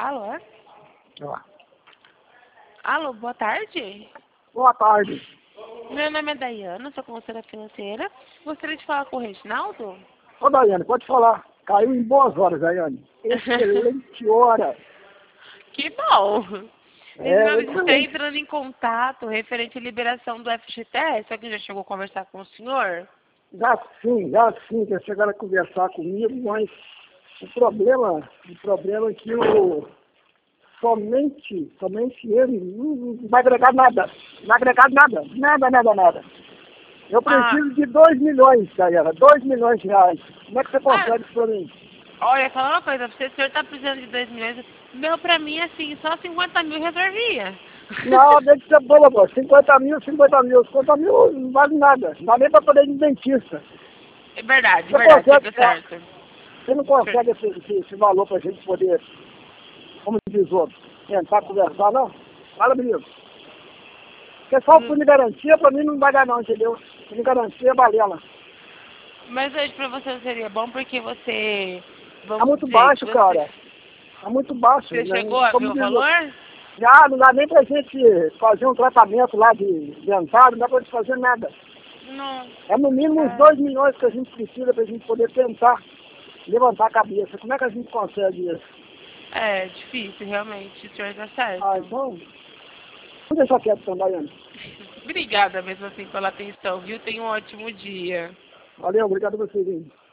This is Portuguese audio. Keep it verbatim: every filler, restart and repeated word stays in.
Alô, é? Ó. Alô, boa tarde. Boa tarde. Meu nome é Daiana, sou consultora financeira. Gostaria de falar com o Reginaldo? Ô, Daiane, pode falar. Caiu em boas horas, Daiane. Excelente hora. Que bom. É, Reginaldo, a gente está excelente. entrando em contato referente à liberação do F G T S. Alguém já chegou a conversar com o senhor? Já sim, já sim, já chegaram a conversar comigo, mas o problema, o problema é que o, somente, somente ele não, não vai agregar nada. Não vai agregar nada. Nada, nada, nada. Eu preciso Ah, de dois milhões, Daiana, dois milhões de reais. Como é que você consegue isso pra mim? olha, falar uma coisa, se o senhor está precisando de dois milhões, meu, pra mim, assim, só cinquenta mil resolvia. Não, tem que ser boa, pô. cinquenta mil, cinquenta mil. cinquenta mil não vale nada. Não dá nem pra poder ir no dentista. É verdade, Você verdade, consegue, tá certo. você não consegue esse, esse, esse valor pra gente poder, como diz outro, tentar conversar, não? Fala, menino. Porque só Hum, fundo de garantia pra mim não vai dar não, entendeu? Fundo de garantia é balela. Mas hoje pra você seria bom porque você, Tá vamos muito dizer, que baixo, você, cara. Tá muito baixo, você né? chegou a ver Como o diz outro. valor? Já não dá nem pra gente fazer um tratamento lá de dentário, não dá pra gente fazer nada. Não. É no mínimo uns É, dois milhões que a gente precisa pra gente poder tentar levantar a cabeça. Como é que a gente consegue isso? é difícil, realmente, o senhor tá certo. Ah, então, vamos deixar quieto então, Daiane. Obrigada mesmo assim pela atenção, viu? Tenha um ótimo dia. Valeu, obrigado a vocês, hein?